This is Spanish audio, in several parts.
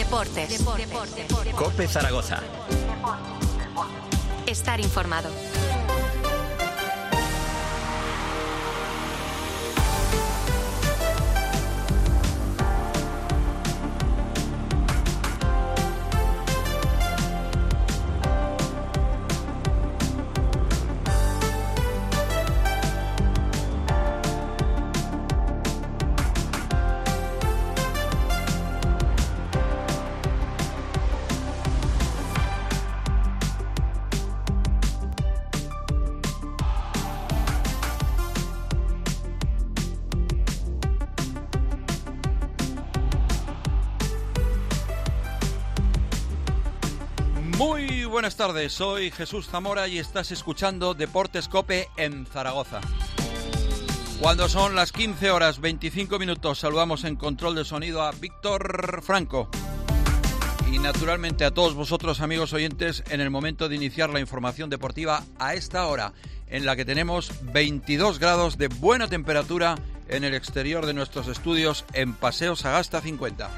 Deportes. COPE Zaragoza. Estar informado. Muy buenas tardes, soy Jesús Zamora y estás escuchando Deportes COPE en Zaragoza. Cuando son las 15 horas 25 minutos, saludamos en control de sonido a Víctor Franco. Y naturalmente a todos vosotros, amigos oyentes, en el momento de iniciar la información deportiva a esta hora, en la que tenemos 22 grados de buena temperatura en el exterior de nuestros estudios en Paseo Sagasta 50.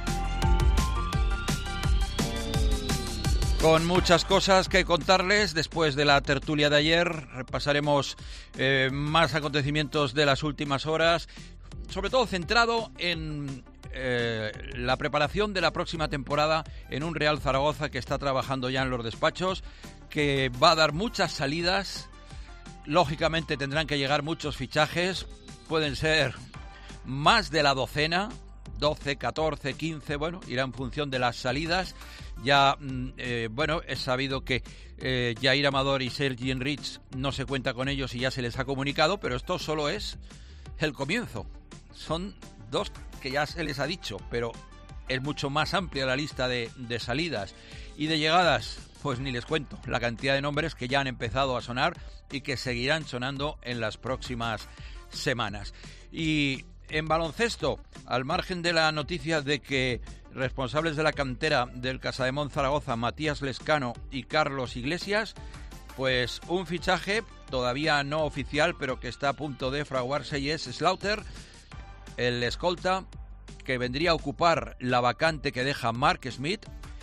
Con muchas cosas que contarles después de la tertulia de ayer, repasaremos más acontecimientos de las últimas horas, sobre todo centrado en la preparación de la próxima temporada en un Real Zaragoza que está trabajando ya en los despachos, que va a dar muchas salidas, lógicamente tendrán que llegar muchos fichajes, pueden ser más de la docena, 12, 14, 15, bueno, irá en función de las salidas. Ya, es sabido que Jair Amador y Sergi Enrich no se cuenta con ellos y ya se les ha comunicado, pero esto solo es el comienzo. Son dos que ya se les ha dicho, pero es mucho más amplia la lista de salidas y de llegadas. Pues ni les cuento la cantidad de nombres que ya han empezado a sonar y que seguirán sonando en las próximas semanas. Y en baloncesto, al margen de la noticia de que responsables de la cantera del Casademont Zaragoza, Matías Lescano y Carlos Iglesias, pues un fichaje todavía no oficial, pero que está a punto de fraguarse, y es Slaughter, el escolta que vendría a ocupar la vacante que deja Mark Smith,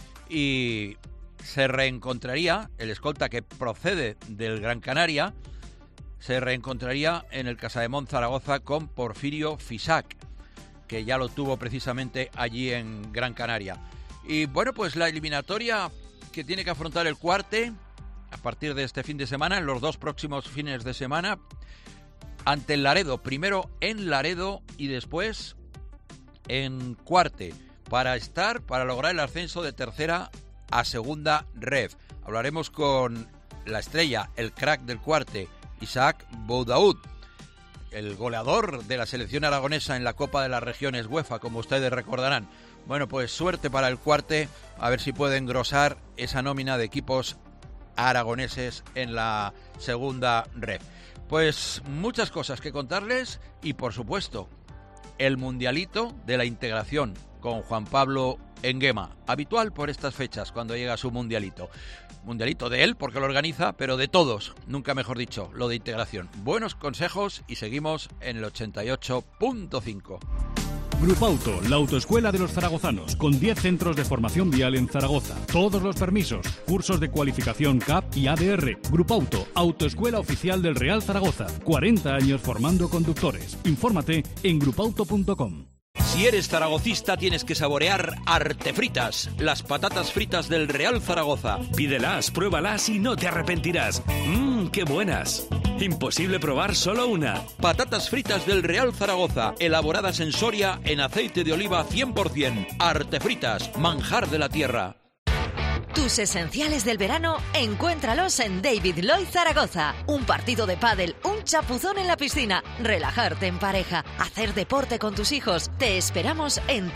y se reencontraría, el escolta que procede del Gran Canaria, se reencontraría en el Casademont Zaragoza con Porfirio Fisac, que ya lo tuvo precisamente allí en Gran Canaria. Y bueno, pues la eliminatoria que tiene que afrontar el Cuarte a partir de este fin de semana, en los dos próximos fines de semana, ante el Laredo, primero en Laredo y después en Cuarte, para lograr el ascenso de tercera a segunda ref. Hablaremos con la estrella, el crack del Cuarte, Isaac Boudaoud, el goleador de la selección aragonesa en la Copa de las Regiones UEFA, como ustedes recordarán. Bueno, pues suerte para el Cuarte, a ver si puede engrosar esa nómina de equipos aragoneses en la segunda ref. Pues muchas cosas que contarles y, por supuesto, el mundialito de la integración con Juan Pablo Enguema, habitual por estas fechas cuando llega su mundialito. Mundialito de él, porque lo organiza, pero de todos, nunca mejor dicho, lo de integración. Buenos consejos y seguimos en el 88.5. Grupauto, la autoescuela de los zaragozanos, con 10 centros de formación vial en Zaragoza. Todos los permisos, cursos de cualificación CAP y ADR. Grupauto, autoescuela oficial del Real Zaragoza. 40 años formando conductores. Infórmate en grupauto.com. Si eres zaragocista tienes que saborear Artefritas, las patatas fritas del Real Zaragoza. Pídelas, pruébalas y no te arrepentirás. ¡Qué buenas! Imposible probar solo una. Patatas fritas del Real Zaragoza, elaboradas en Soria en aceite de oliva 100%. Artefritas, manjar de la tierra. Tus esenciales del verano, encuéntralos en David Lloyd Zaragoza. Un partido de pádel, un chapuzón en la piscina, relajarte en pareja, hacer deporte con tus hijos. Te esperamos en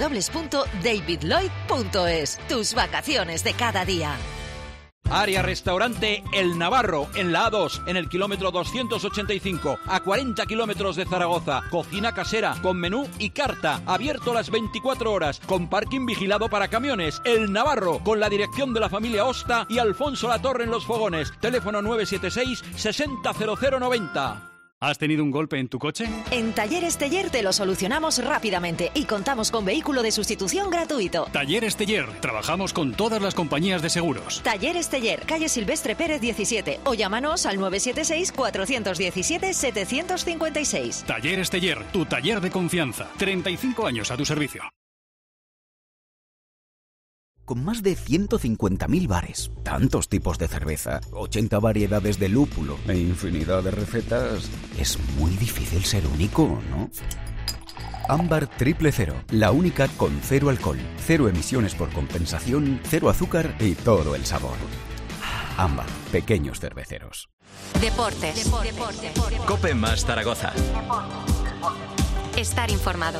www.davidlloyd.es. Tus vacaciones de cada día. Área Restaurante El Navarro, en la A2, en el kilómetro 285, a 40 kilómetros de Zaragoza. Cocina casera, con menú y carta, abierto las 24 horas, con parking vigilado para camiones. El Navarro, con la dirección de la familia Osta y Alfonso Latorre en los fogones. Teléfono 976 600090. ¿Has tenido un golpe en tu coche? En Talleres Teller te lo solucionamos rápidamente y contamos con vehículo de sustitución gratuito. Talleres Teller. Trabajamos con todas las compañías de seguros. Talleres Teller, calle Silvestre Pérez 17 o llámanos al 976-417-756. Talleres Teller, tu taller de confianza. 35 años a tu servicio. Con más de 150.000 bares, tantos tipos de cerveza, 80 variedades de lúpulo e infinidad de recetas, es muy difícil ser único, ¿no? Ámbar Triple Cero, la única con cero alcohol, cero emisiones por compensación, cero azúcar y todo el sabor. Ámbar, pequeños cerveceros. Deportes. Cope más Zaragoza. Estar informado.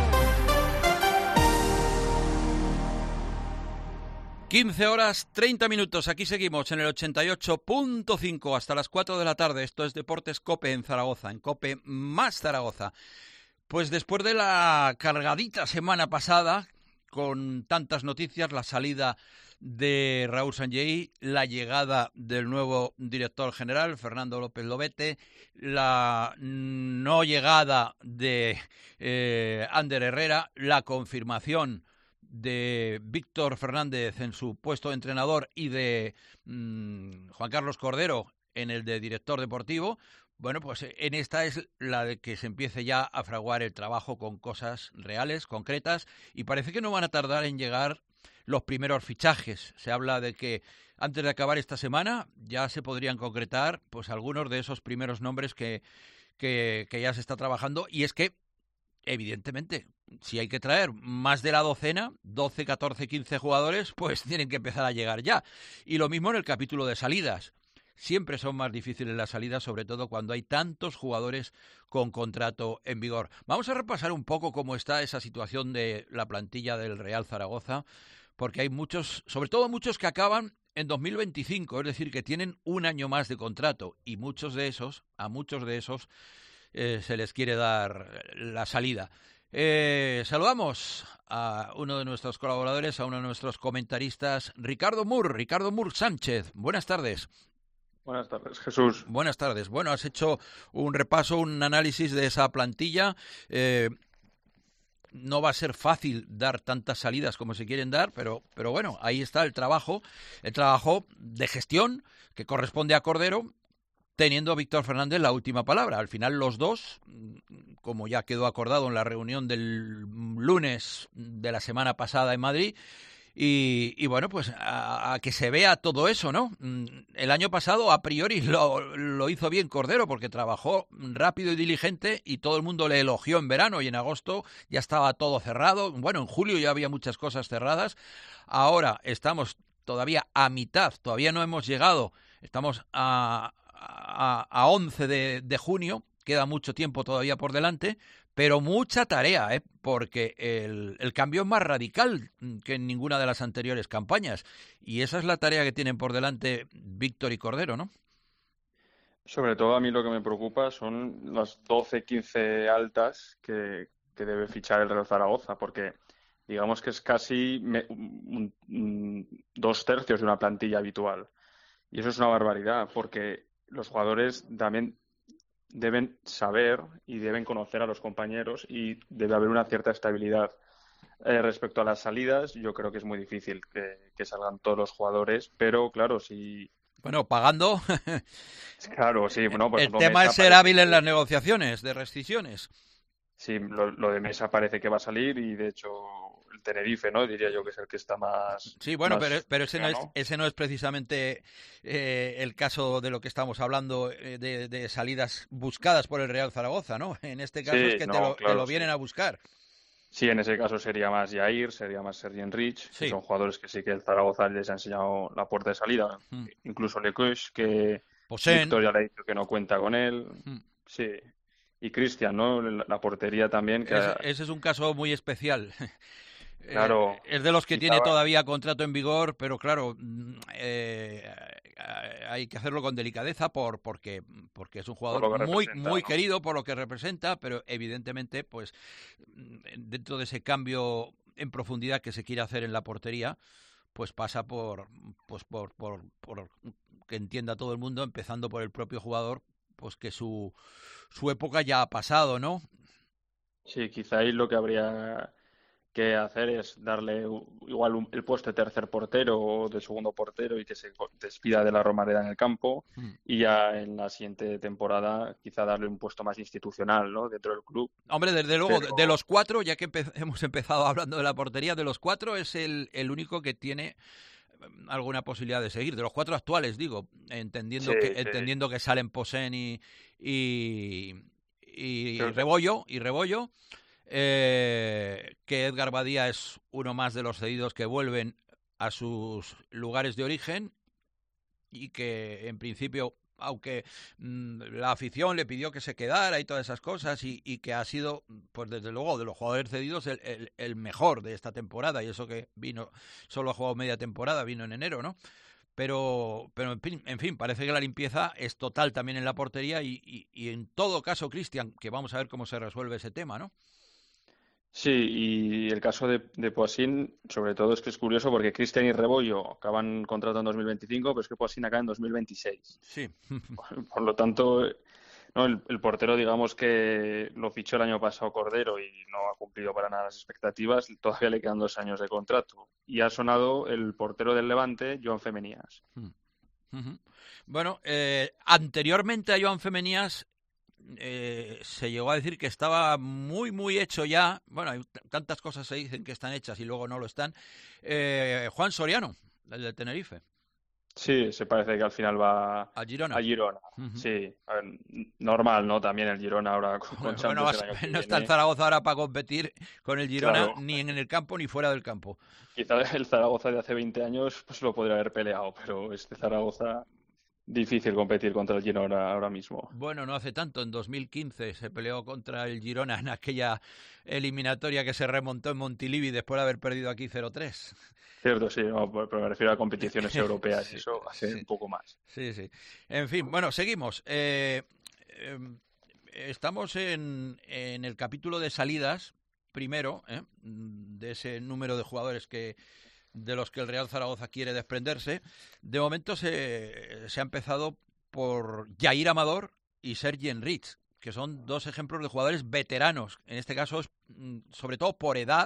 15 horas 30 minutos, aquí seguimos en el 88.5 hasta las 4 de la tarde. Esto es Deportes Cope en Zaragoza, en Cope más Zaragoza. Pues después de la cargadita semana pasada, con tantas noticias, la salida de Raúl Sanllehy, la llegada del nuevo director general, Fernando López Lobete, la no llegada de Ander Herrera, la confirmación de Víctor Fernández en su puesto de entrenador y de Juan Carlos Cordero en el de director deportivo. Bueno, pues en esta es la de que se empiece ya a fraguar el trabajo con cosas reales, concretas, y parece que no van a tardar en llegar los primeros fichajes. Se habla de que antes de acabar esta semana ya se podrían concretar pues algunos de esos primeros nombres que ya se está trabajando, y es que evidentemente, si hay que traer más de la docena, 12, 14, 15 jugadores, pues tienen que empezar a llegar ya. Y lo mismo en el capítulo de salidas. Siempre son más difíciles las salidas, sobre todo cuando hay tantos jugadores con contrato en vigor. Vamos a repasar un poco cómo está esa situación de la plantilla del Real Zaragoza, porque hay muchos, sobre todo muchos que acaban en 2025, es decir, que tienen un año más de contrato, y a muchos de esos se les quiere dar la salida. Saludamos a uno de nuestros colaboradores, a uno de nuestros comentaristas, Ricardo Mur Sánchez. Buenas tardes. Buenas tardes, Jesús. Buenas tardes. Bueno, has hecho un repaso, un análisis de esa plantilla. No va a ser fácil dar tantas salidas como se quieren dar, pero bueno, ahí está el trabajo de gestión que corresponde a Cordero, teniendo a Víctor Fernández la última palabra. Al final los dos, como ya quedó acordado en la reunión del lunes de la semana pasada en Madrid, y bueno, pues a que se vea todo eso, ¿no? El año pasado a priori lo hizo bien Cordero, porque trabajó rápido y diligente y todo el mundo le elogió en verano, y en agosto ya estaba todo cerrado. Bueno, en julio ya había muchas cosas cerradas. Ahora estamos todavía a mitad, todavía no hemos llegado, estamos a 11 de junio, queda mucho tiempo todavía por delante, pero mucha tarea, porque el cambio es más radical que en ninguna de las anteriores campañas, y esa es la tarea que tienen por delante Víctor y Cordero, ¿no? Sobre todo a mí lo que me preocupa son las 12, 15 altas que debe fichar el Real Zaragoza, porque digamos que es casi 2/3 de una plantilla habitual, y eso es una barbaridad, porque los jugadores también deben saber y deben conocer a los compañeros, y debe haber una cierta estabilidad. Respecto a las salidas, yo creo que es muy difícil que salgan todos los jugadores, pero claro, si... Bueno, pagando... Claro, sí. Bueno, por ejemplo, el tema es ser hábil en las negociaciones de rescisiones. Sí, lo de Mesa parece que va a salir, y de hecho el Tenerife, ¿no? Diría yo que es el que está más... Sí, bueno, más pero ese no es precisamente el caso de lo que estamos hablando, de salidas buscadas por el Real Zaragoza, ¿no? En este caso es que te lo vienen a buscar. Sí, en ese caso sería más Jair, sería más Sergi Enrich, que son jugadores que sí que el Zaragoza les ha enseñado la puerta de salida. Incluso Lecuix, que Víctor ya le ha dicho que no cuenta con él. Sí. Y Cristian, ¿no? La portería también. Ese es un caso muy especial. Claro. Es de los que tiene todavía contrato en vigor, pero claro, hay que hacerlo con delicadeza porque es un jugador muy querido por lo que representa, pero evidentemente, pues dentro de ese cambio en profundidad que se quiere hacer en la portería, pues pasa por que entienda todo el mundo, empezando por el propio jugador, pues que su época ya ha pasado, ¿no? Sí, quizá ahí lo que habría que hacer es darle igual el puesto de tercer portero o de segundo portero y que se despida de la Romareda en el campo, y ya en la siguiente temporada quizá darle un puesto más institucional, ¿no?, dentro del club. Hombre, desde luego, Pero... de los 4, ya que hemos empezado hablando de la portería, de los 4 es el único que tiene alguna posibilidad de seguir. De los 4 actuales, digo, entendiendo que salen Posen y Rebollo, que Edgar Badía es uno más de los cedidos que vuelven a sus lugares de origen y que en principio, aunque la afición le pidió que se quedara y todas esas cosas, y que ha sido, pues desde luego, de los jugadores cedidos el mejor de esta temporada, y eso que vino, solo ha jugado media temporada, vino en enero, ¿no? Pero en fin, parece que la limpieza es total también en la portería y en todo caso, Cristian, que vamos a ver cómo se resuelve ese tema, ¿no? Sí, y el caso de Poisson, sobre todo, es que es curioso porque Cristian y Rebollo acaban contrato en 2025, pero es que Poisson acaba en 2026. Sí. Por lo tanto, no, el portero, digamos que lo fichó el año pasado Cordero y no ha cumplido para nada las expectativas, todavía le quedan 2 años de contrato. Y ha sonado el portero del Levante, Joan Femenías. Bueno, anteriormente a Joan Femenías se llegó a decir que estaba muy, muy hecho ya. Bueno, hay tantas cosas se dicen que están hechas y luego no lo están. Juan Soriano, el de Tenerife. Sí, se parece que al final va a Girona. Sí, a ver, normal, ¿no? También el Girona ahora con Champions. No está el Zaragoza ahora para competir con el Girona, claro, ni en el campo ni fuera del campo. Quizá el Zaragoza de hace 20 años pues lo podría haber peleado, pero este Zaragoza... Difícil competir contra el Girona ahora mismo. Bueno, no hace tanto, en 2015 se peleó contra el Girona en aquella eliminatoria que se remontó en Montilivi después de haber perdido aquí 0-3. Cierto, sí, no, pero me refiero a competiciones europeas, sí, eso hace un poco más. Sí. En fin, bueno, seguimos. Estamos en el capítulo de salidas, primero, de ese número de jugadores de los que el Real Zaragoza quiere desprenderse. De momento se ha empezado por Jair Amador y Sergi Enrich, que son 2 ejemplos de jugadores veteranos. En este caso, sobre todo por edad,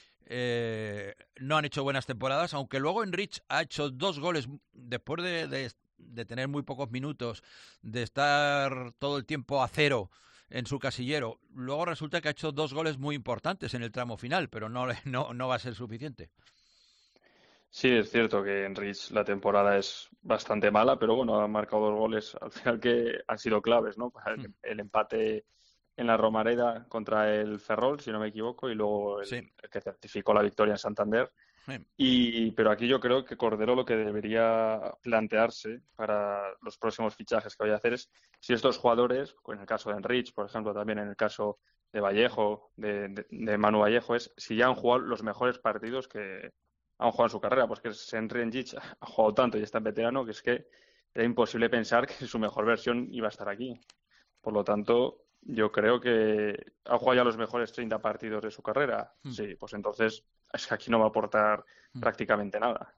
no han hecho buenas temporadas, aunque luego Enrich ha hecho 2 goles después de tener muy pocos minutos, de estar todo el tiempo a 0 en su casillero. Luego resulta que ha hecho 2 goles muy importantes en el tramo final, pero no va a ser suficiente. Sí, es cierto que Enrich la temporada es bastante mala, pero bueno, ha marcado 2 goles al final que han sido claves, ¿no? El empate en la Romareda contra el Ferrol, si no me equivoco, y luego el que certificó la victoria en Santander. Pero aquí yo creo que Cordero lo que debería plantearse para los próximos fichajes que vaya a hacer es si estos jugadores, en el caso de Enrich, por ejemplo, también en el caso de Vallejo, de Manu Vallejo, es si ya han jugado los mejores partidos que han jugado en su carrera, pues que Enrich ha jugado tanto y es tan veterano que es que era imposible pensar que su mejor versión iba a estar aquí. Por lo tanto, yo creo que ha jugado ya los mejores 30 partidos de su carrera. Sí, pues entonces es que aquí no va a aportar prácticamente nada.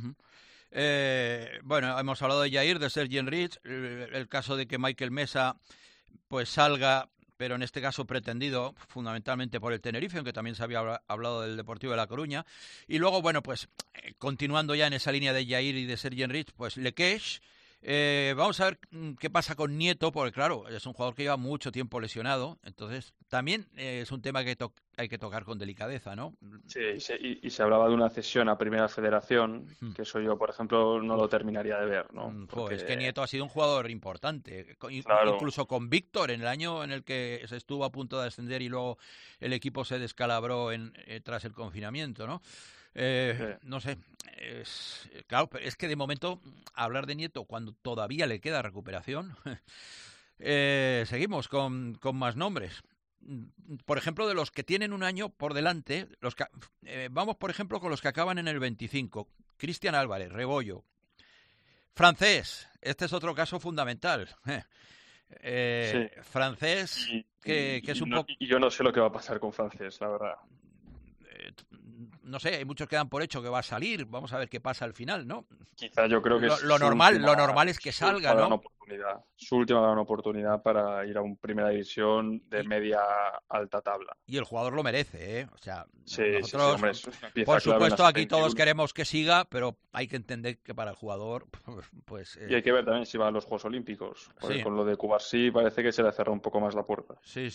Bueno, hemos hablado de Jair, de Sergi Enrich, el caso de que Michael Mesa pues salga, pero en este caso pretendido fundamentalmente por el Tenerife, aunque también se había hablado del Deportivo de La Coruña. Y luego, bueno, pues continuando ya en esa línea de Jair y de Sergi Enrich, pues Lequeix. Vamos a ver qué pasa con Nieto, porque claro, es un jugador que lleva mucho tiempo lesionado, entonces también es un tema que hay que tocar con delicadeza, ¿no? Sí, y se hablaba de una cesión a Primera Federación, que eso yo, por ejemplo, no lo terminaría de ver, ¿no? Porque... Es que Nieto ha sido un jugador importante, claro. Incluso con Víctor, en el año en el que se estuvo a punto de ascender y luego el equipo se descalabró tras el confinamiento, ¿no? No sé, claro, es que de momento hablar de Nieto cuando todavía le queda recuperación. Seguimos con más nombres. Por ejemplo, de los que tienen un año por delante, vamos por ejemplo con los que acaban en el 25. Cristian Álvarez, Rebollo. Francés, este es otro caso fundamental. Sí. Francés, que es un poco... Y yo no sé lo que va a pasar con Francés, la verdad. no sé, hay muchos que dan por hecho que va a salir. Vamos a ver qué pasa al final, ¿no? Quizá yo creo que lo normal es que salga, ¿no? Su última gran oportunidad para ir a una primera división de media alta tabla. Y el jugador lo merece, ¿eh? O sea, sí, nosotros, sí, por supuesto, aquí todos queremos que siga, pero hay que entender que para el jugador, pues... Y hay que ver también si va a los Juegos Olímpicos. Porque con lo de Cubarsí parece que se le cerró un poco más la puerta. Sí.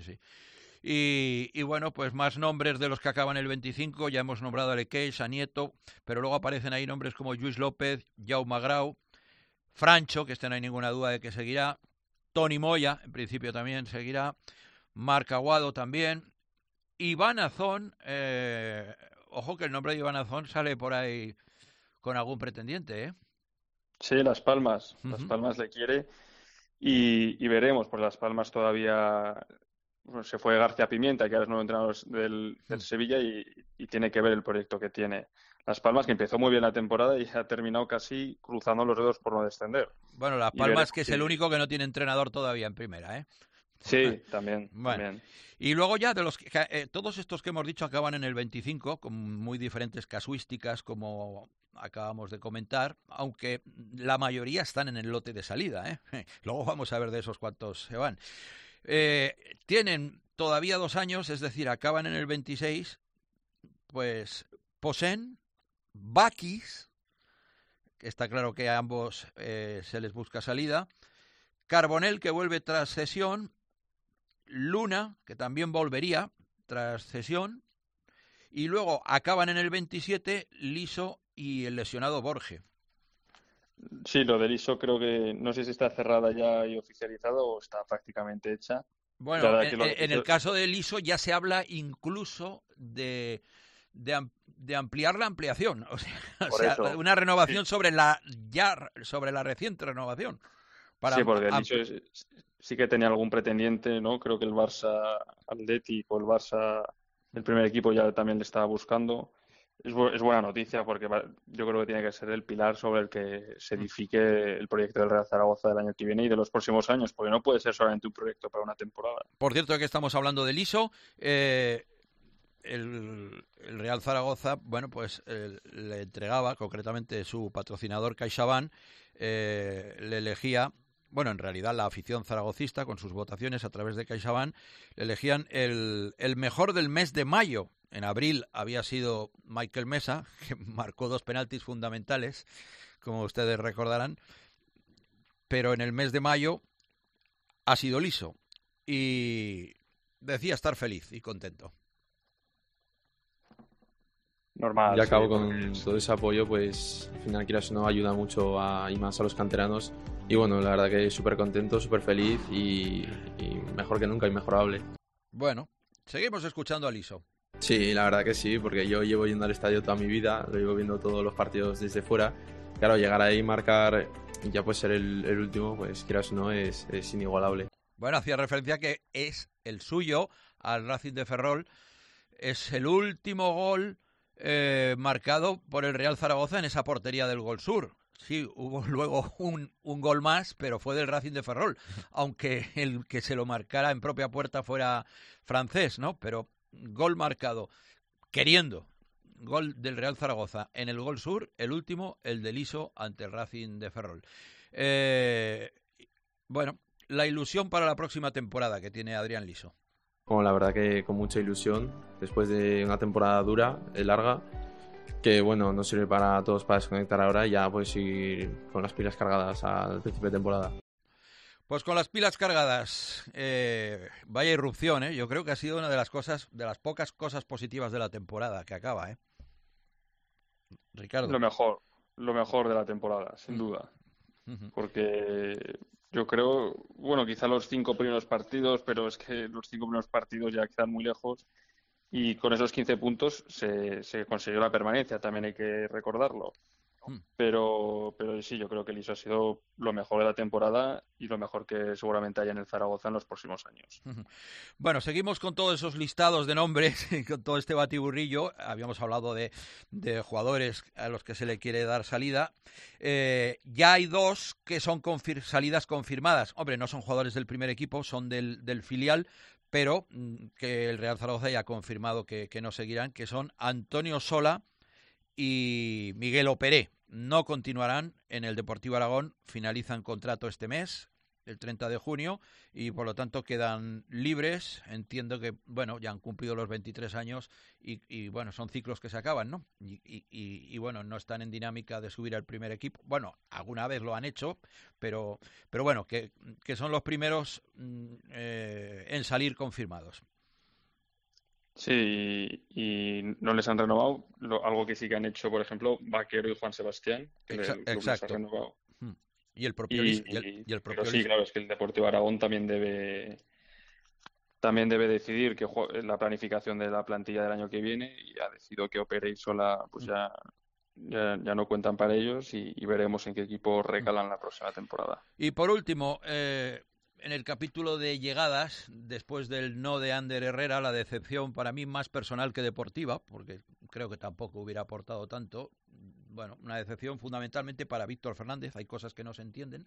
Y bueno, pues más nombres de los que acaban el 25. Ya hemos nombrado a Lequeix, a Nieto, pero luego aparecen ahí nombres como Lluís López, Jaume Grau, Francho, que este no hay ninguna duda de que seguirá, Toni Moya, en principio también seguirá, Marc Aguado también, Iván Azón, ojo que el nombre de Iván Azón sale por ahí con algún pretendiente, ¿eh? Sí, Las Palmas le quiere y veremos, pues Las Palmas todavía... Bueno, se fue García Pimienta, que ahora es nuevo entrenador del Sevilla y tiene que ver el proyecto que tiene Las Palmas, que empezó muy bien la temporada y ha terminado casi cruzando los dedos por no descender. Bueno, Las Palmas que es el único que no tiene entrenador todavía en primera, ¿eh? Sí, también. Bueno. También. Y luego ya de los todos estos que hemos dicho acaban en el 25 con muy diferentes casuísticas, como acabamos de comentar, aunque la mayoría están en el lote de salida, ¿eh? Luego vamos a ver de esos cuántos se van. Tienen todavía 2 años, es decir, acaban en el 26, pues Posen, Bakis, que está claro que a ambos se les busca salida, Carbonell, que vuelve tras cesión, Luna, que también volvería tras cesión, y luego acaban en el 27 Liso y el lesionado Borge. Sí, lo de Liso creo que no sé si está cerrada ya y oficializada o está prácticamente hecha. Bueno, en el caso de Liso ya se habla incluso de ampliar la ampliación, o sea una renovación sobre la reciente renovación. Sí, porque Liso sí que tenía algún pretendiente, ¿no? Creo que el Barça Atlético, el Barça, el primer equipo ya también le estaba buscando. Es buena noticia porque yo creo que tiene que ser el pilar sobre el que se edifique el proyecto del Real Zaragoza del año que viene y de los próximos años, porque no puede ser solamente un proyecto para una temporada. Por cierto, que estamos hablando de Liso, el Real Zaragoza, bueno, pues le entregaba, concretamente su patrocinador CaixaBank, le elegía, bueno, en realidad la afición zaragocista, con sus votaciones a través de CaixaBank, le elegían el mejor del mes de mayo. En abril había sido Michael Mesa, que marcó 2 penaltis fundamentales, como ustedes recordarán, pero en el mes de mayo ha sido Liso y decía estar feliz y contento. Normal. Ya acabo con todo ese apoyo, pues al final quieras o no ayuda mucho y más a los canteranos y bueno, la verdad que súper contento, súper feliz y mejor que nunca, inmejorable. Bueno, seguimos escuchando a Liso. Sí, la verdad que sí, porque yo llevo yendo al estadio toda mi vida, lo llevo viendo todos los partidos desde fuera. Claro, llegar ahí y marcar y ya pues ser el último, pues quieras o no, es inigualable. Bueno, hacía referencia que es el suyo al Racing de Ferrol. Es el último gol marcado por el Real Zaragoza en esa portería del Gol Sur. Sí, hubo luego un gol más, pero fue del Racing de Ferrol, aunque el que se lo marcara en propia puerta fuera francés, ¿no? Pero gol marcado, queriendo, gol del Real Zaragoza en el Gol Sur, el último, el de Liso ante el Racing de Ferrol. Bueno, la ilusión para la próxima temporada que tiene Adrián Liso. Bueno, la verdad que con mucha ilusión, después de una temporada dura, larga, que bueno, nos sirve para todos para desconectar ahora y ya pues ir con las pilas cargadas al principio de temporada. Pues con las pilas cargadas, vaya irrupción, ¿eh? Yo creo que ha sido una de las pocas cosas positivas de la temporada que acaba, ¿eh? Ricardo. Lo mejor de la temporada, sin duda. Porque yo creo, bueno, quizá los 5 primeros partidos, pero es que los 5 primeros partidos ya quedan muy lejos y con esos 15 puntos se consiguió la permanencia, también hay que recordarlo. Pero sí, yo creo que Liso ha sido lo mejor de la temporada y lo mejor que seguramente haya en el Zaragoza en los próximos años. Bueno, seguimos con todos esos listados de nombres, con todo este batiburrillo. Habíamos hablado de jugadores a los que se le quiere dar salida. Ya hay 2 que son salidas confirmadas. Hombre, no son jugadores del primer equipo, son del filial, pero que el Real Zaragoza ya ha confirmado que no seguirán, que son Antonio Sola y Miguel Operé. No continuarán en el Deportivo Aragón, finalizan contrato este mes, el 30 de junio, y por lo tanto quedan libres. Entiendo que, bueno, ya han cumplido los 23 años y bueno, son ciclos que se acaban, ¿no? Y bueno, no están en dinámica de subir al primer equipo. Bueno, alguna vez lo han hecho, pero bueno, que son los primeros en salir confirmados. Sí, y no les han renovado. Algo que sí que han hecho, por ejemplo, Vaquero y Juan Sebastián, que el club les ha renovado. Y el propio pero sí, claro, es que el Deportivo Aragón también debe decidir la planificación de la plantilla del año que viene, y ha decidido que Opere y Sola pues ya no cuentan para ellos, y veremos en qué equipo recalan la próxima temporada. Y por último, en el capítulo de llegadas, después del no de Ander Herrera, la decepción para mí más personal que deportiva, porque creo que tampoco hubiera aportado tanto. Bueno, una decepción fundamentalmente para Víctor Fernández. Hay cosas que no se entienden.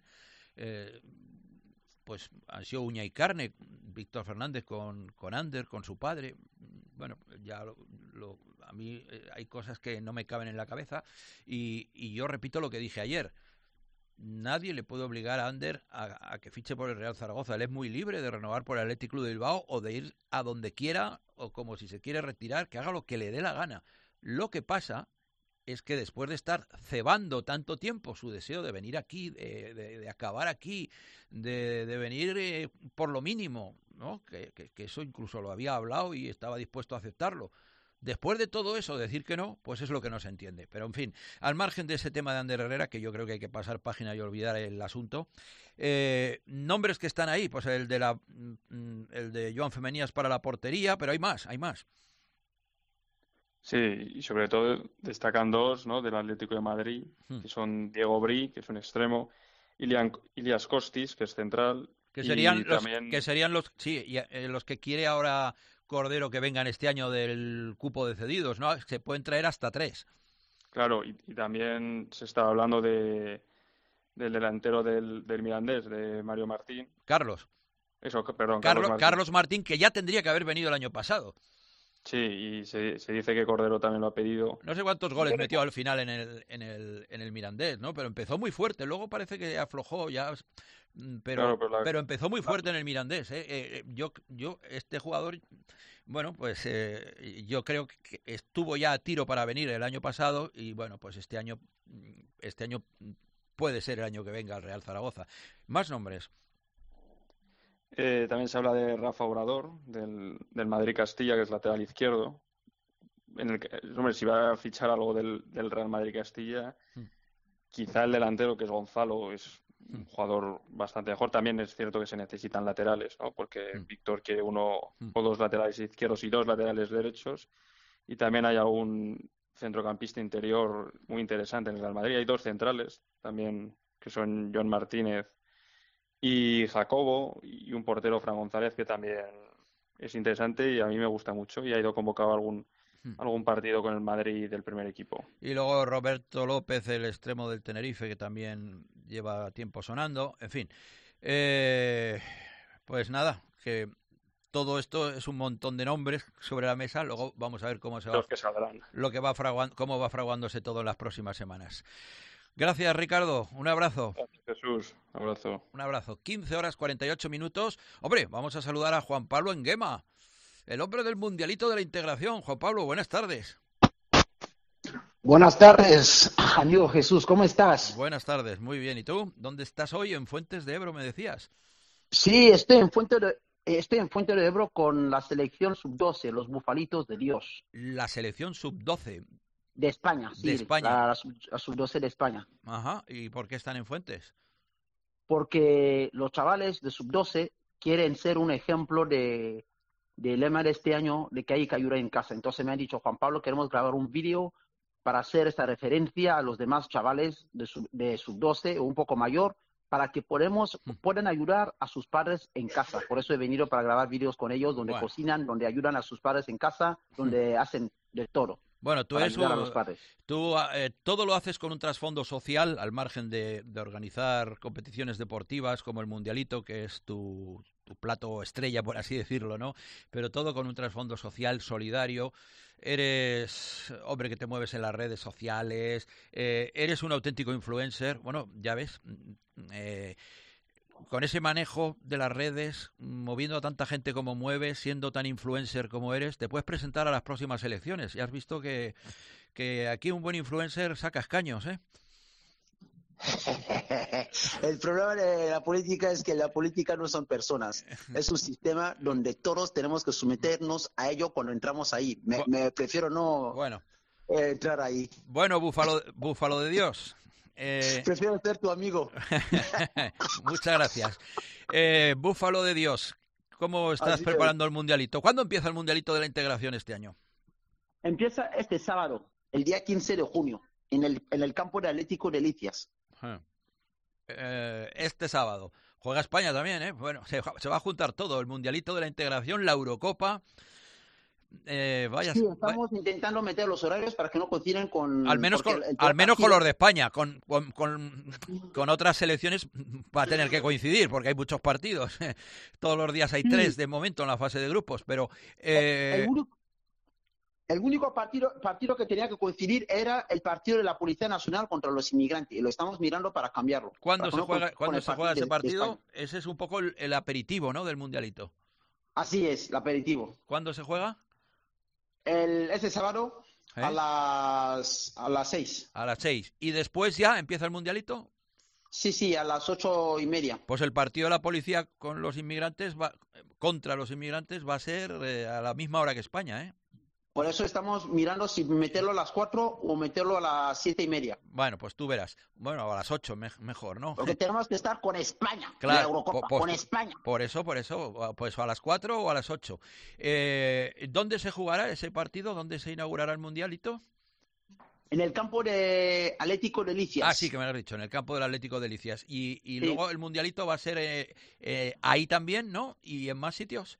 Pues han sido uña y carne Víctor Fernández con Ander, con su padre. Bueno, ya a mí hay cosas que no me caben en la cabeza, y yo repito lo que dije ayer. Nadie le puede obligar a Ander a que fiche por el Real Zaragoza. Él es muy libre de renovar por el Athletic Club de Bilbao o de ir a donde quiera, o como si se quiere retirar, que haga lo que le dé la gana. Lo que pasa es que después de estar cebando tanto tiempo su deseo de venir aquí, de acabar aquí, de venir por lo mínimo, ¿no? Que eso incluso lo había hablado y estaba dispuesto a aceptarlo. Después de todo eso, decir que no, pues es lo que no se entiende. Pero en fin, al margen de ese tema de Ander Herrera, que yo creo que hay que pasar página y olvidar el asunto, nombres que están ahí, pues el de Joan Femenías para la portería, pero hay más. Sí, y sobre todo destacan dos, ¿no?, del Atlético de Madrid, que son Diego Bri, que es un extremo, Ilias Kostis, que es central. Que serían los que quiere ahora Cordero que vengan este año del cupo de cedidos, ¿no? Se pueden traer hasta 3. Claro, y también se está hablando del delantero del Mirandés, de Mario Martín. Carlos Martín, que ya tendría que haber venido el año pasado. Sí, y se dice que Cordero también lo ha pedido. No sé cuántos goles metió al final en el Mirandés, ¿no? Pero empezó muy fuerte. Luego parece que aflojó ya, pero empezó muy fuerte en el Mirandés. Yo este jugador, bueno, pues yo creo que estuvo ya a tiro para venir el año pasado, y bueno, pues este año puede ser el año que venga al Real Zaragoza. Más nombres. También se habla de Rafa Obrador, del Madrid Castilla, que es lateral izquierdo. Si va a fichar algo del Real Madrid Castilla, quizá el delantero, que es Gonzalo, es un jugador bastante mejor. También es cierto que se necesitan laterales, ¿no? Porque Víctor quiere uno o dos laterales izquierdos y dos laterales derechos. Y también hay algún centrocampista interior muy interesante en el Real Madrid. Hay dos centrales también, que son John Martínez y Jacobo, y un portero, Fran González, que también es interesante y a mí me gusta mucho, y ha ido convocado algún partido con el Madrid del primer equipo. Y luego Roberto López, el extremo del Tenerife, que también lleva tiempo sonando. En fin, pues nada, que todo esto es un montón de nombres sobre la mesa. Luego vamos a ver cómo va fraguándose todo en las próximas semanas. Gracias, Ricardo. Un abrazo. Gracias, Jesús. Un abrazo. Un abrazo. 15:48. Hombre, vamos a saludar a Juan Pablo Enguema, el hombre del Mundialito de la Integración. Juan Pablo, buenas tardes. Buenas tardes, amigo Jesús. ¿Cómo estás? Buenas tardes. Muy bien. ¿Y tú? ¿Dónde estás hoy? En Fuentes de Ebro, me decías. Sí, estoy en Fuentes de Ebro con la selección sub-12, los Bufalitos de Dios. La selección sub-12. De España, sí. De España. La sub-12 de España. Ajá. ¿Y por qué están en Fuentes? Porque los chavales de sub-12 quieren ser un ejemplo del lema de este año, de que hay que ayudar en casa. Entonces me han dicho, Juan Pablo, queremos grabar un vídeo para hacer esta referencia a los demás chavales de sub-12 o un poco mayor, para que puedan ayudar a sus padres en casa. Por eso he venido para grabar vídeos con ellos, donde cocinan, donde ayudan a sus padres en casa, donde hacen de todo. Bueno, tú todo lo haces con un trasfondo social, al margen de organizar competiciones deportivas como el Mundialito, que es tu plato estrella, por así decirlo, ¿no? Pero todo con un trasfondo social, solidario. Eres hombre que te mueves en las redes sociales, eres un auténtico influencer. Bueno, ya ves, con ese manejo de las redes, moviendo a tanta gente como mueves, siendo tan influencer como eres, te puedes presentar a las próximas elecciones. Y has visto que aquí un buen influencer saca escaños, ¿eh? El problema de la política es que la política no son personas, es un sistema donde todos tenemos que someternos a ello cuando entramos ahí. Me prefiero no entrar ahí. Bueno, búfalo de Dios. Prefiero ser tu amigo. Muchas gracias. Búfalo de Dios, ¿cómo estás preparando el mundialito? ¿Cuándo empieza el mundialito de la integración este año? Empieza este sábado, el día 15 de junio, en el campo de Atlético de Licias. Este sábado. Juega España también, ¿eh? Bueno, se va a juntar todo, el mundialito de la integración, la Eurocopa. Sí, estamos intentando meter los horarios para que no coincidan con... Al menos con los de España, con otras selecciones va a tener que coincidir, porque hay muchos partidos. Todos los días hay 3 de momento en la fase de grupos, pero... El único partido que tenía que coincidir era el partido de la Policía Nacional contra los inmigrantes, y lo estamos mirando para cambiarlo. ¿Cuándo se juega ese partido? Ese es un poco el aperitivo, ¿no?, del mundialito. Así es, el aperitivo. ¿Cuándo se juega? Ese sábado a las 6. A las 6. ¿Y después ya empieza el mundialito? Sí, a las 8:30. Pues el partido de la policía contra los inmigrantes va a ser a la misma hora que España, ¿eh? Por eso estamos mirando si meterlo a las 4 o meterlo a las 7:30. Bueno, pues tú verás. Bueno, a las 8 mejor, ¿no? Porque tenemos que estar con España, claro, la Eurocopa, con España. Por eso, pues a las 4 o a las 8. ¿Dónde se jugará ese partido? ¿Dónde se inaugurará el mundialito? En el campo de Atlético de Licias. Ah, sí, que me lo has dicho, en el campo del Atlético de Licias. Y luego el mundialito va a ser ahí también, ¿no? ¿Y en más sitios?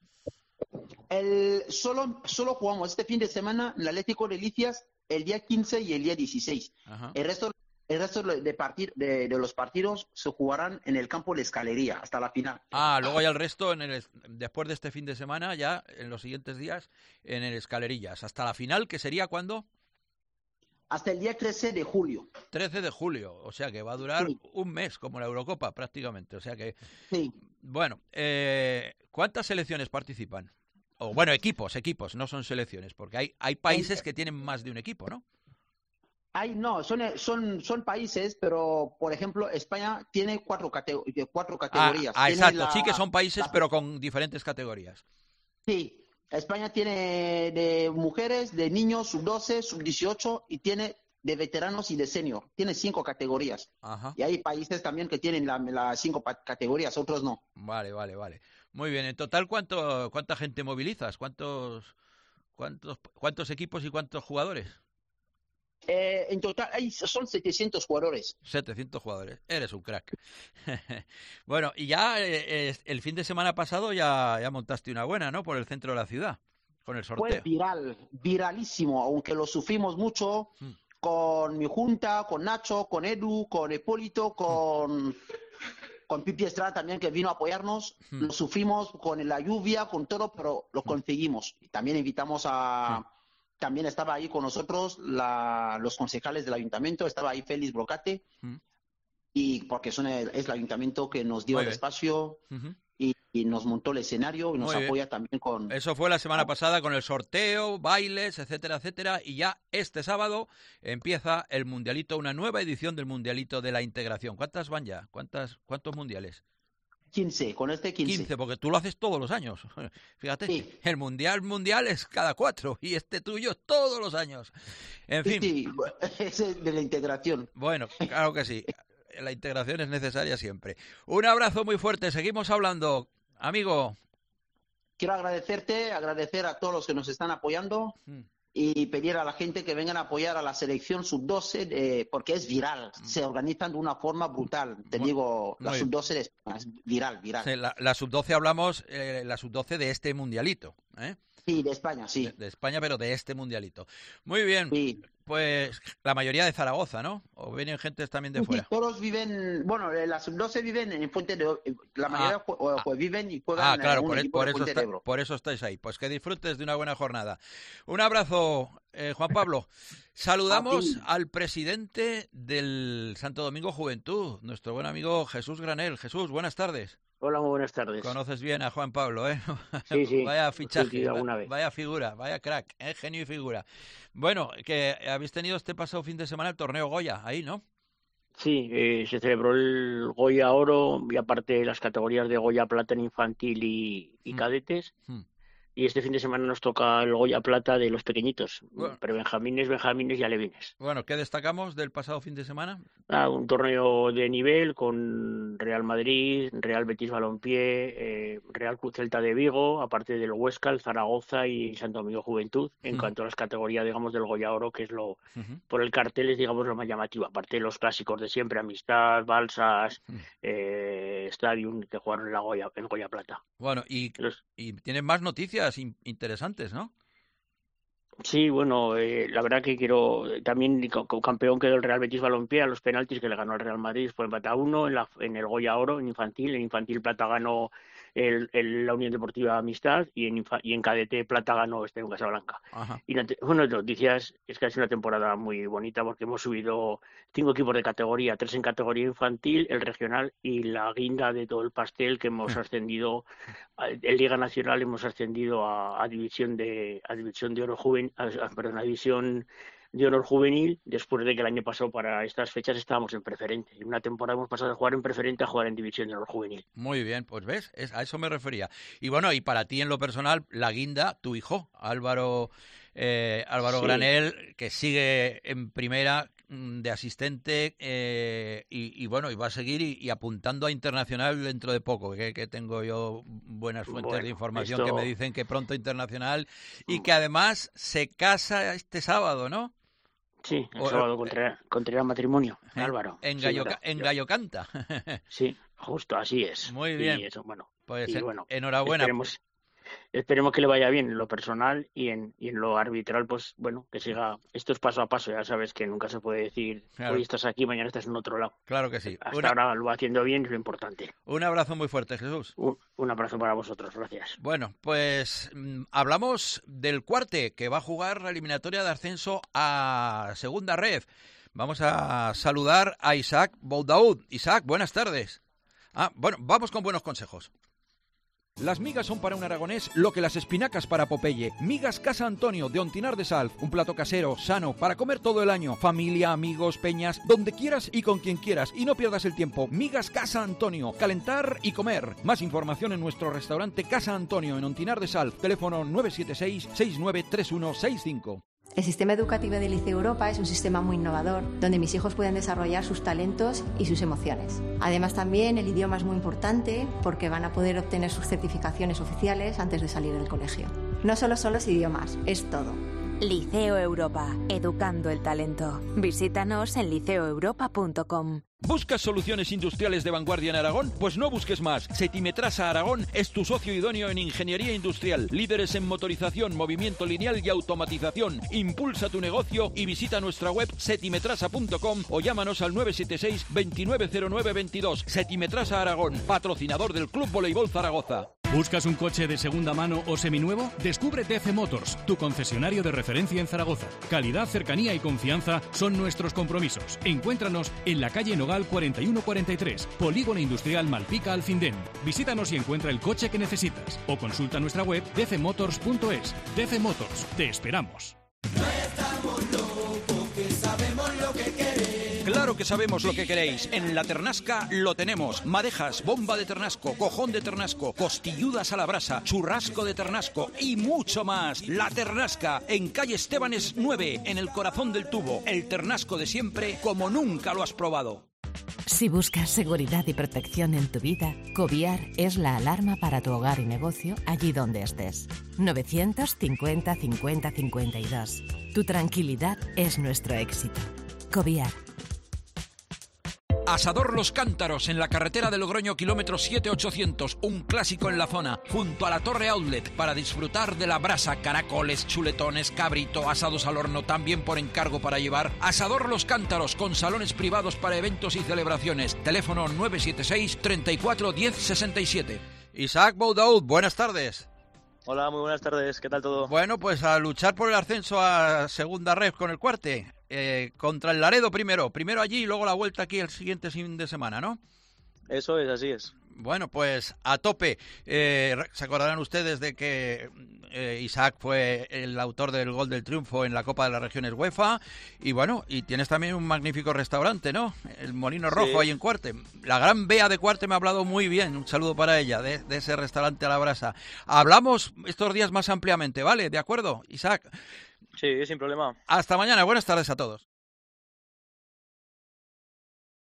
Solo jugamos este fin de semana el Atlético de Licias el día 15 y el día 16. Ajá. El resto de los partidos se jugarán en el campo de Escalería hasta la final. Luego ya el resto después de este fin de semana, ya en los siguientes días en el Escalerillas. Hasta la final, que sería ¿cuándo? Hasta el día 13 de julio. 13 de julio, o sea que va a durar un mes, como la Eurocopa prácticamente. O sea que, bueno, ¿cuántas selecciones participan? O bueno, equipos, no son selecciones, porque hay países que tienen más de un equipo, ¿no? Son países, pero por ejemplo España tiene cuatro categorías. Exacto, sí que son países, pero con diferentes categorías. Sí, España tiene de mujeres, de niños, sub-12, sub-18 y tiene de veteranos y de senior. Tiene 5 categorías. Ajá. Y hay países también que tienen las 5 categorías, otros no. Vale. Muy bien. En total, ¿cuánta gente movilizas? ¿Cuántos equipos y cuántos jugadores? En total son 700 jugadores. 700 jugadores. Eres un crack. Bueno, y ya el fin de semana pasado ya montaste una buena, ¿no? Por el centro de la ciudad, con el sorteo. Fue viralísimo, aunque lo sufrimos mucho con mi junta, con Nacho, con Edu, con Hipólito, con Pipi Estrada también, que vino a apoyarnos. Lo sufrimos con la lluvia, con todo, pero lo conseguimos. Y también invitamos También estaba ahí con nosotros los concejales del ayuntamiento, estaba ahí Félix Brocate, y porque es el ayuntamiento que nos dio el espacio y nos montó el escenario y nos apoya también con... Eso fue la semana pasada con el sorteo, bailes, etcétera, y ya este sábado empieza el mundialito, una nueva edición del mundialito de la integración. ¿Cuántas van ya? ¿Cuántos mundiales? 15, con este 15. 15, porque tú lo haces todos los años. Fíjate, sí. El mundial es cada 4 y este tuyo todos los años. En fin. Sí, ese es de la integración. Bueno, claro que sí. La integración es necesaria siempre. Un abrazo muy fuerte. Seguimos hablando, amigo. Quiero agradecer a todos los que nos están apoyando y pedir a la gente que vengan a apoyar a la selección sub-12 porque es viral. Se organizan de una forma brutal. Te digo, la sub-12 es viral. Sí, la sub-12 hablamos, la sub-12 de este mundialito, ¿eh? Sí, de España, sí. De España, pero de este mundialito. Muy bien. Sí. Pues la mayoría de Zaragoza, ¿no? ¿O vienen gentes también de fuera? Sí, todos viven, bueno, las sub-12 viven en Fuente de Ebro. La mayoría viven y juegan claro, en un equipo de Fuente de Ebro. Por eso estáis ahí. Pues que disfrutes de una buena jornada. Un abrazo, Juan Pablo. Saludamos al presidente del Santo Domingo Juventud, nuestro buen amigo Jesús Granel. Jesús, buenas tardes. Hola, muy buenas tardes. Conoces bien a Juan Pablo, ¿eh? Sí. Vaya fichaje, vez. vaya figura, vaya crack, genio y figura. Bueno, que habéis tenido este pasado fin de semana el torneo Goya, ahí, ¿no? Sí, se celebró el Goya Oro y aparte las categorías de Goya Plata en infantil y cadetes. Y este fin de semana nos toca el Goya Plata de los pequeñitos, pero benjamines y alevines. Bueno, ¿qué destacamos del pasado fin de semana? Un torneo de nivel con Real Madrid, Real Betis Balompié, Real Cruz Celta de Vigo, aparte del Huesca, el Zaragoza y Santo Domingo Juventud, en cuanto a las categorías, digamos, del Goya Oro, que es lo, por el cartel es, digamos, lo más llamativo, aparte de los clásicos de siempre, Amistad, Balsas, Stadium, que jugaron en Goya Plata. Bueno, y tienen más noticias interesantes, ¿no? Sí, bueno, la verdad que quiero también campeón quedó el Real Betis Balompié a los penaltis que le ganó al Real Madrid por empate a 1 en el Goya Oro en infantil plata ganó la Unión Deportiva Amistad y en cadete plata ganó en Casablanca. Y bueno, noticias es que ha sido una temporada muy bonita porque hemos subido 5 equipos de categoría, 3 en categoría infantil, el regional y la guinda de todo el pastel que hemos ascendido en Liga Nacional, hemos ascendido a división de oro juvenil, a división de honor juvenil, después de que el año pasado para estas fechas estábamos en preferente. En una temporada hemos pasado de jugar en preferente a jugar en división de honor juvenil. Muy bien, pues ves, a eso me refería. Y bueno, y para ti en lo personal, la guinda, tu hijo, Álvaro Granel, que sigue en primera de asistente y bueno, y va a seguir y apuntando a internacional dentro de poco, que tengo yo buenas fuentes de información que me dicen que pronto internacional y que además se casa este sábado, ¿no? Sí, el sábado contraerá matrimonio, Álvaro. En Gallo Canta. Sí, justo así es. Muy bien. Y eso, bueno, pues enhorabuena. Esperemos que le vaya bien en lo personal y en lo arbitral, pues bueno, que siga. Esto es paso a paso, ya sabes que nunca se puede decir, hoy estás aquí, mañana estás en otro lado. Claro que sí. Hasta ahora lo va haciendo bien, es lo importante. Un abrazo muy fuerte, Jesús. Un abrazo para vosotros, gracias. Bueno, pues hablamos del Cuarte, que va a jugar la eliminatoria de ascenso a Segunda Ref. Vamos a saludar a Isaac Boudaoud. Isaac, buenas tardes. Bueno, vamos con buenos consejos. Las migas son para un aragonés lo que las espinacas para Popeye. Migas Casa Antonio de Ontinar de Sal. Un plato casero, sano, para comer todo el año. Familia, amigos, peñas, donde quieras y con quien quieras. Y no pierdas el tiempo. Migas Casa Antonio. Calentar y comer. Más información en nuestro restaurante Casa Antonio en Ontinar de Sal. Teléfono 976-693165. El sistema educativo del Liceo Europa es un sistema muy innovador, donde mis hijos pueden desarrollar sus talentos y sus emociones. Además, también el idioma es muy importante porque van a poder obtener sus certificaciones oficiales antes de salir del colegio. No solo son los idiomas, es todo. Liceo Europa, educando el talento. Visítanos en liceoeuropa.com. ¿Buscas soluciones industriales de vanguardia en Aragón? Pues no busques más. Setimetrasa Aragón es tu socio idóneo en ingeniería industrial. Líderes en motorización, movimiento lineal y automatización. Impulsa tu negocio y visita nuestra web setimetrasa.com o llámanos al 976 290922. Setimetrasa Aragón, patrocinador del Club Voleibol Zaragoza. ¿Buscas un coche de segunda mano o seminuevo? Descubre DC Motors, tu concesionario de referencia en Zaragoza. Calidad, cercanía y confianza son nuestros compromisos. Encuéntranos en la calle Nogal 4143, Polígono Industrial Malpica Alfindén. Visítanos y encuentra el coche que necesitas o consulta nuestra web dcmotors.es. DC Motors, te esperamos. No estamos locos, que sabemos lo que queremos. Claro que sabemos lo que queréis. En La Ternasca lo tenemos. Madejas, bomba de ternasco, cojón de ternasco, costilludas a la brasa, churrasco de ternasco y mucho más. La Ternasca, en calle Estebanes 9, en el corazón del tubo. El ternasco de siempre, como nunca lo has probado. Si buscas seguridad y protección en tu vida, Coviar es la alarma para tu hogar y negocio allí donde estés. 950 50 52. Tu tranquilidad es nuestro éxito. Coviar. Asador Los Cántaros, en la carretera de Logroño, kilómetro 7800, un clásico en la zona, junto a la Torre Outlet, para disfrutar de la brasa, caracoles, chuletones, cabrito, asados al horno, también por encargo para llevar. Asador Los Cántaros, con salones privados para eventos y celebraciones. Teléfono 976 34 10 67. Isaac Boudaoud, buenas tardes. Hola, muy buenas tardes, ¿qué tal todo? Bueno, pues a luchar por el ascenso a segunda red con el Cuarte, contra el Laredo primero allí y luego la vuelta aquí el siguiente fin de semana, ¿no? Eso es, así es. Bueno, pues a tope. Se acordarán ustedes de que Isaac fue el autor del gol del triunfo en la Copa de las Regiones UEFA. Y bueno, y tienes también un magnífico restaurante, ¿no? El Molino Rojo, sí, ahí en Cuarte. La gran Bea de Cuarte me ha hablado muy bien. Un saludo para ella, de ese restaurante a la brasa. Hablamos estos días más ampliamente, ¿vale? ¿De acuerdo, Isaac? Sí, sin problema. Hasta mañana. Buenas tardes a todos.